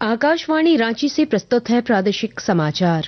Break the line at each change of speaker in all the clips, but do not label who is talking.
आकाशवाणी रांची से प्रस्तुत है प्रादेशिक समाचार।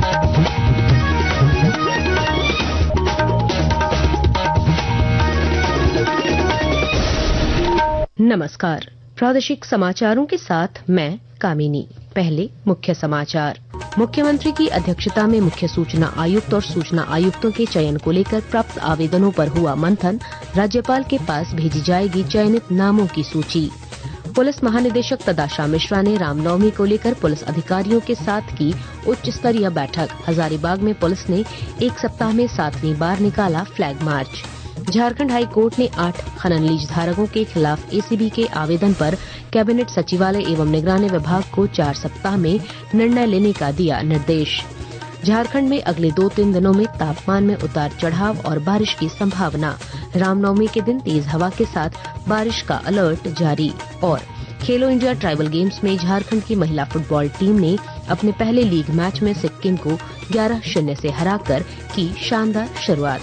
नमस्कार, प्रादेशिक समाचारों के साथ मैं कामिनी। पहले मुख्य समाचार। मुख्यमंत्री की अध्यक्षता में मुख्य सूचना आयुक्त और सूचना आयुक्तों के चयन को लेकर प्राप्त आवेदनों पर हुआ मंथन। राज्यपाल के पास भेजी जाएगी चयनित नामों की सूची। पुलिस महानिदेशक तदाशा मिश्रा ने रामनवमी को लेकर पुलिस अधिकारियों के साथ की उच्च स्तरीय बैठक। हजारीबाग में पुलिस ने एक सप्ताह में 7वीं बार निकाला flag march. Jharkhand high court ने 8 खनन लीज धारकों के खिलाफ एसीबी के आवेदन पर कैबिनेट सचिवालय एवं निगरानी विभाग को 4 सप्ताह में निर्णय लेने का दिया निर्देश। झारखंड में अगले 2-3 दिनों में तापमान में उतार चढ़ाव और बारिश की संभावना। रामनवमी के दिन तेज हवा के साथ बारिश का अलर्ट जारी। और खेलो इंडिया ट्राइबल गेम्स में झारखंड की महिला फुटबॉल टीम ने अपने पहले लीग मैच में सिक्किम को 11-0 से हराकर की शानदार शुरुआत।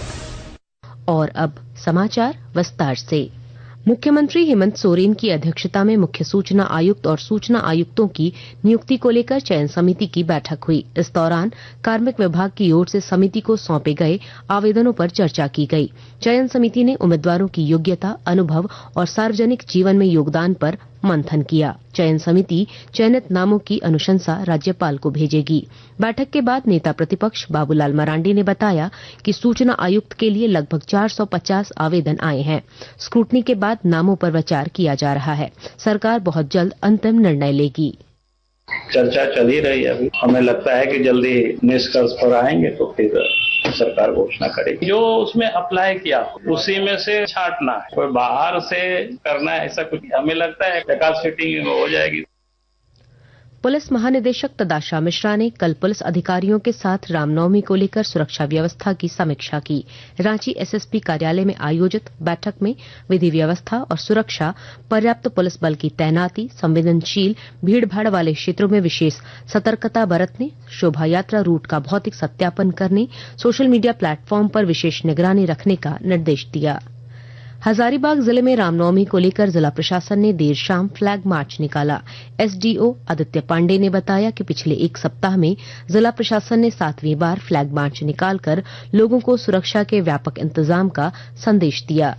और अब समाचार विस्तार से। मुख्यमंत्री हेमंत सोरेन की अध्यक्षता में मुख्य सूचना आयुक्त और सूचना आयुक्तों की नियुक्ति को लेकर चयन समिति की बैठक हुई। इस दौरान कार्मिक विभाग की ओर से समिति को सौंपे गए आवेदनों पर चर्चा की गई। चयन समिति ने उम्मीदवारों की योग्यता, अनुभव और सार्वजनिक जीवन में योगदान पर मंथन किया। चयन समिति चयनित नामों की अनुशंसा राज्यपाल को भेजेगी। बैठक के बाद नेता प्रतिपक्ष बाबूलाल मरांडी ने बताया कि सूचना आयुक्त के लिए लगभग 450 आवेदन आए हैं। स्क्रूटनी के बाद नामों पर विचार किया जा रहा है। सरकार बहुत जल्द अंतिम निर्णय लेगी।
चर्चा चल ही रही है अभी। हमें लगता है कि जल्दी निष्कर्ष पर आएंगे तो फिर सरकार घोषणा करेगी। जो उसमें अप्लाई किया उसी में से छांटना है, कोई बाहर से करना है ऐसा कुछ हमें लगता है एकाध सीटिंग हो जाएगी।
पुलिस महानिदेशक तदाशा मिश्रा ने कल पुलिस अधिकारियों के साथ रामनवमी को लेकर सुरक्षा व्यवस्था की समीक्षा की। रांची एसएसपी कार्यालय में आयोजित बैठक में विधि व्यवस्था और सुरक्षा, पर्याप्त पुलिस बल की तैनाती, संवेदनशील भीड़भाड़ वाले क्षेत्रों में विशेष सतर्कता बरतने, शोभा यात्रा रूट का भौतिक सत्यापन करने, सोशल मीडिया प्लेटफॉर्म पर विशेष निगरानी रखने का निर्देश दिया। हजारीबाग जिले में रामनवमी को लेकर जिला प्रशासन ने देर शाम फ्लैग मार्च निकाला। एसडीओ आदित्य पांडे ने बताया कि पिछले एक सप्ताह में जिला प्रशासन ने 7वीं बार फ्लैग मार्च निकालकर लोगों को सुरक्षा के व्यापक इंतजाम का संदेश दिया।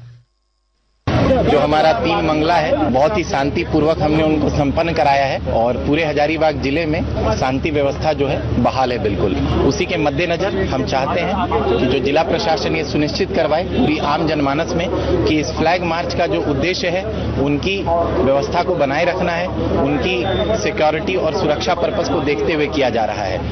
जो हमारा 3 मंगला है बहुत ही शांतिपूर्वक हमने उनको संपन्न कराया है और पूरे हजारीबाग जिले में शांति व्यवस्था जो है बहाल है बिल्कुल। उसी के मद्देनजर हम चाहते हैं कि जो जिला प्रशासन ये सुनिश्चित करवाए पूरी आम जनमानस में कि इस फ्लैग मार्च का जो उद्देश्य है उनकी व्यवस्था को बनाए रखना है, उनकी सिक्योरिटी और सुरक्षा पर्पस को देखते हुए किया जा रहा है।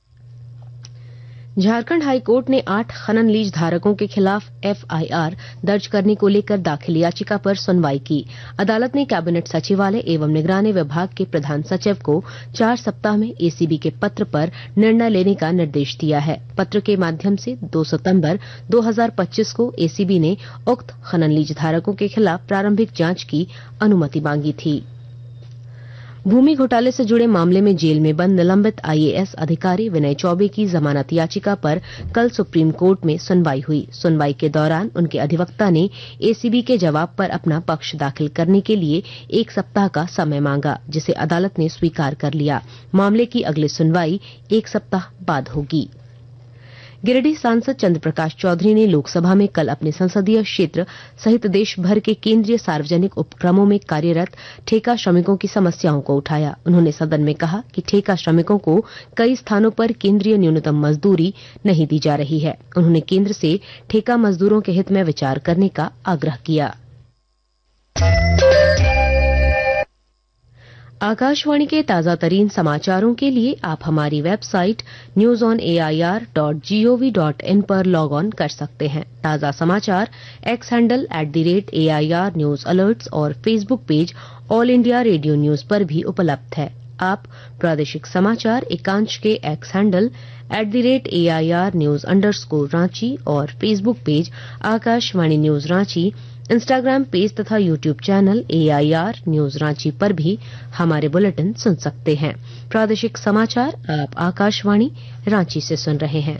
झारखंड हाईकोर्ट ने 8 खनन लीज धारकों के खिलाफ एफआईआर दर्ज करने को लेकर दाखिल याचिका पर सुनवाई की। अदालत ने कैबिनेट सचिवालय एवं निगरानी विभाग के प्रधान सचिव को 4 सप्ताह में एसीबी के पत्र पर निर्णय लेने का निर्देश दिया है। पत्र के माध्यम से 2 सितंबर 2025 को एसीबी ने उक्त खनन लीज धारकों के खिलाफ प्रारंभिक जांच की अनुमति मांगी थी। भूमि घोटाले से जुड़े मामले में जेल में बंद निलंबित आईएएस अधिकारी विनय चौबे की जमानत याचिका पर कल सुप्रीम कोर्ट में सुनवाई हुई। सुनवाई के दौरान उनके अधिवक्ता ने एसीबी के जवाब पर अपना पक्ष दाखिल करने के लिए 1 सप्ताह का समय मांगा, जिसे अदालत ने स्वीकार कर लिया। मामले की अगली सुनवाई 1 सप्ताह बाद होगी। गिरिडीह सांसद चंद्र प्रकाश चौधरी ने लोकसभा में कल अपने संसदीय क्षेत्र सहित देश भर के केंद्रीय सार्वजनिक उपक्रमों में कार्यरत ठेका श्रमिकों की समस्याओं को उठाया। उन्होंने सदन में कहा कि ठेका श्रमिकों को कई स्थानों पर केंद्रीय न्यूनतम मजदूरी नहीं दी जा रही है। उन्होंने केंद्र से ठेका मजदूरों के हित में विचार करने का आग्रह किया। आकाशवाणी के ताजा तरीन समाचारों के लिए आप हमारी वेबसाइट newsonair.gov.in पर लॉग ऑन कर सकते हैं। ताजा समाचार X handle @AIR news alerts और Facebook page All India radio news पर भी उपलब्ध है। आप प्रादेशिक समाचार एकांश के X handle @AIR news _Ranchi और Facebook page Akashvani news Ranchi, Instagram page तथा YouTube channel AIR news Ranchi पर भी हमारे बुलेटिन सुन सकते हैं। प्रादेशिक समाचार आप आकाशवाणी रांची से सुन रहे हैं।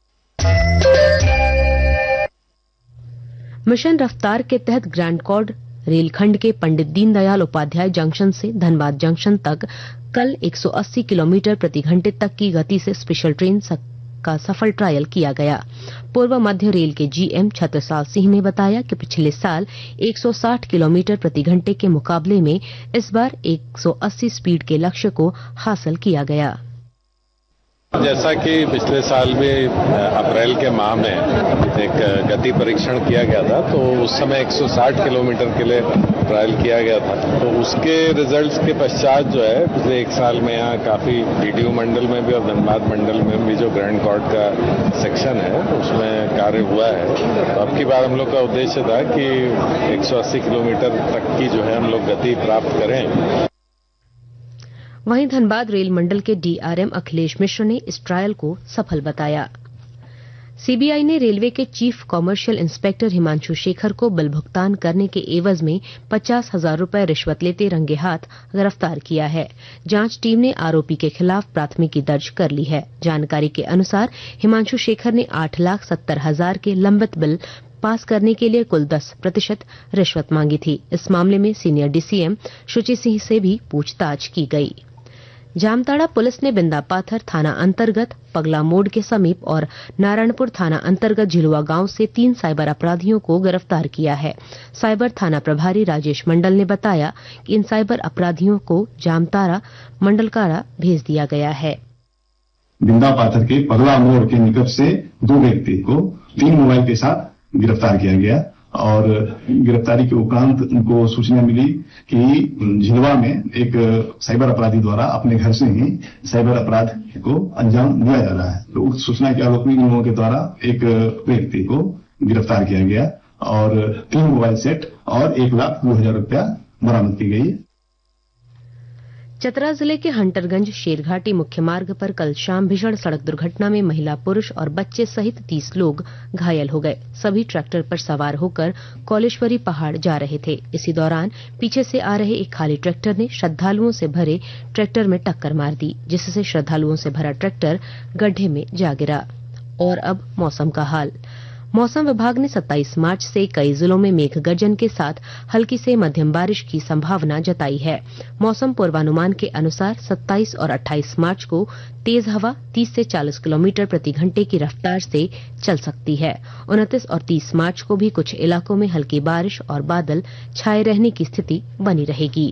मिशन रफ्तार के तहत ग्रैंड कॉर्ड रेलखंड के पंडित दीनदयाल उपाध्याय जंक्शन से धनबाद जंक्शन तक कल 180 किलोमीटर प्रति घंटे तक की गति से स्पेशल ट्रेन का सफल ट्रायल किया गया। पूर्व मध्य रेल के जीएम छत्रसाल सिंह ने बताया कि पिछले साल 160 किलोमीटर प्रति घंटे के मुकाबले में इस बार 180 स्पीड के लक्ष्य को हासिल किया गया।
जैसा कि पिछले साल में अप्रैल के माह में एक गति परीक्षण किया गया था, तो उस समय 160 किलोमीटर के लिए ट्रायल किया गया था। तो उसके रिजल्ट्स के पश्चात जो है पिछले एक साल में यहाँ काफी डीडीयू मंडल में भी और धनबाद मंडल में भी जो ग्रैंड कॉर्ड का सेक्शन है उसमें कार्य हुआ है। तो अब की बार हम लोग का उद्देश्य था कि 180 किलोमीटर तक की जो है हम लोग गति प्राप्त करें।
वहीं धनबाद रेल मंडल के डीआरएम अखिलेश मिश्र ने इस ट्रायल को सफल बताया। सीबीआई ने रेलवे के chief commercial inspector Himanshu Shekhar को बिल भुगतान करने के एवज में 50,000 रुपए रिश्वत लेते रंगे हाथ गिरफ्तार किया है। जांच टीम ने आरोपी के खिलाफ प्राथमिकी दर्ज कर ली है। जानकारी के अनुसार हिमांशु शेखर ने 8,70,000 के लंबित बिल पास करने के लिए कुल 10% रिश्वत मांगी थी। इस मामले में सीनियर डीसीएम शुचि सिंह से भी पूछताछ की गई। जामताड़ा पुलिस ने बिंदापाथर थाना अंतर्गत पगला मोड़ के समीप और नारायणपुर थाना अंतर्गत झिलुआ गांव से 3 साइबर अपराधियों को गिरफ्तार किया है। साइबर थाना प्रभारी राजेश मंडल ने बताया कि इन साइबर अपराधियों को जामताड़ा मंडलकारा भेज दिया गया है।
बिंदापाथर के पगला मोड़ के निकट से 2 व्यक्ति को 3 मोबाइल के साथ गिरफ्तार किया गया और गिरफ्तारी के उपरांत उनको सूचना मिली कि झिलवा में एक साइबर अपराधी द्वारा अपने घर से ही साइबर अपराध को अंजाम दिया जा रहा है। तो उस सूचना के आलोक में इन लोगों के द्वारा एक व्यक्ति को गिरफ्तार किया गया और 3 मोबाइल सेट और 1,02,000 रुपया बरामद की गई।
चतरा जिले के हंटरगंज शेरघाटी मुख्य मार्ग पर कल शाम भीषण सड़क दुर्घटना में महिला, पुरुष और बच्चे सहित 30 लोग घायल हो गए। सभी ट्रैक्टर पर सवार होकर कौलेश्वरी पहाड़ जा रहे थे। इसी दौरान पीछे से आ रहे एक खाली ट्रैक्टर ने श्रद्धालुओं से भरे ट्रैक्टर में टक्कर मार दी, जिससे श्रद्धालुओं से भरा ट्रैक्टर गड्ढे में जा गिरा। और अब मौसम का हाल। मौसम विभाग ने 27 मार्च से कई जिलों में मेघ गर्जन के साथ हल्की से मध्यम बारिश की संभावना जताई है। मौसम पूर्वानुमान के अनुसार 27 और 28 मार्च को तेज हवा 30 से 40 किलोमीटर प्रति घंटे की रफ्तार से चल सकती है। 29 और 30 मार्च को भी कुछ इलाकों में हल्की बारिश और बादल छाए रहने की स्थिति बनी रहेगी।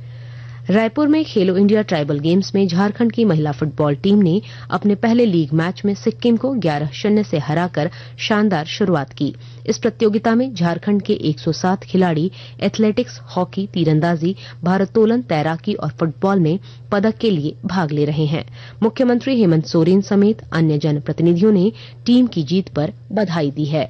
रायपुर में खेलो इंडिया ट्राइबल गेम्स में झारखंड की महिला फुटबॉल टीम ने अपने पहले लीग मैच में सिक्किम को 11-0 से हराकर शानदार शुरुआत की। इस प्रतियोगिता में झारखंड के 107 खिलाड़ी एथलेटिक्स, हॉकी, तीरंदाजी, भारोत्तोलन, तैराकी और फुटबॉल में पदक के लिए भाग ले रहे हैं। मुख्यमंत्री हेमंत सोरेन समेत अन्य जनप्रतिनिधियों ने टीम की जीत पर बधाई दी है।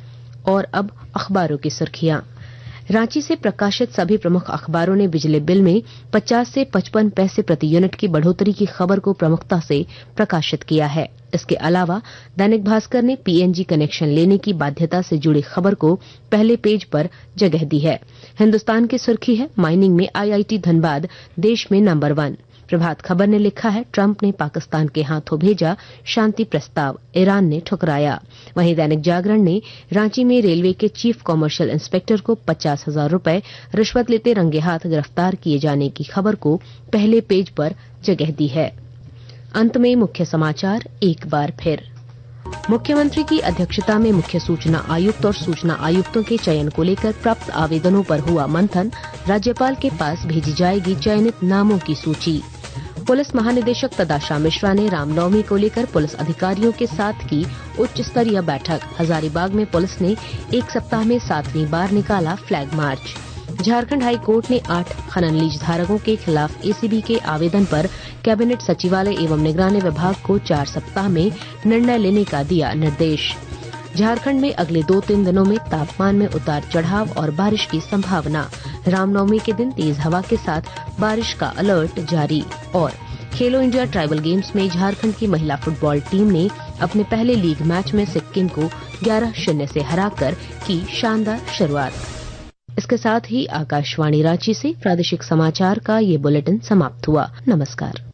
और अब अखबारों की सुर्खियां। रांची से प्रकाशित सभी प्रमुख अखबारों ने बिजली बिल में 50 से 55 पैसे प्रति यूनिट की बढ़ोतरी की खबर को प्रमुखता से प्रकाशित किया है। इसके अलावा दैनिक भास्कर ने पीएनजी कनेक्शन लेने की बाध्यता से जुड़ी खबर को पहले पेज पर जगह दी है। हिंदुस्तान की सुर्खी है, माइनिंग में आईआईटी धनबाद देश में नंबर 1। प्रभात खबर ने लिखा है, ट्रंप ने पाकिस्तान के हाथों भेजा शांति प्रस्ताव, ईरान ने ठुकराया। वहीं दैनिक जागरण ने रांची में रेलवे के चीफ कॉमर्शियल इंस्पेक्टर को 50,000 रुपए रिश्वत लेते रंगे हाथ गिरफ्तार किए जाने की खबर को पहले पेज पर जगह दी है। अंत में मुख्य समाचार एक बार फिर। मुख्यमंत्री की अध्यक्षता में मुख्य सूचना आयुक्त और सूचना आयुक्तों के चयन को लेकर प्राप्त आवेदनों पर हुआ मंथन। राज्यपाल के पास भेजी जाएगी चयनित नामों की सूची। पुलिस महानिदेशक तदाशा मिश्रा ने रामनवमी को लेकर पुलिस अधिकारियों के साथ की उच्च स्तरीय बैठक। हजारीबाग में पुलिस ने एक सप्ताह में 7वीं बार निकाला flag march. Jharkhand high court ने 8 खनन लीज धारकों के खिलाफ एसीबी के आवेदन पर कैबिनेट सचिवालय एवं निगरानी विभाग को 4 सप्ताह में निर्णय लेने का दिया निर्देश। झारखंड में अगले 2-3 दिनों में तापमान में उतार चढ़ाव और बारिश की संभावना। रामनवमी के दिन तेज हवा के साथ बारिश का अलर्ट जारी। और खेलो इंडिया ट्राइबल गेम्स में झारखंड की महिला फुटबॉल टीम ने अपने पहले लीग मैच में सिक्किम को 11-0 से हराकर की शानदार शुरुआत। इसके साथ ही आकाशवाणी रांची से प्रादेशिक समाचार का ये बुलेटिन समाप्त हुआ। नमस्कार।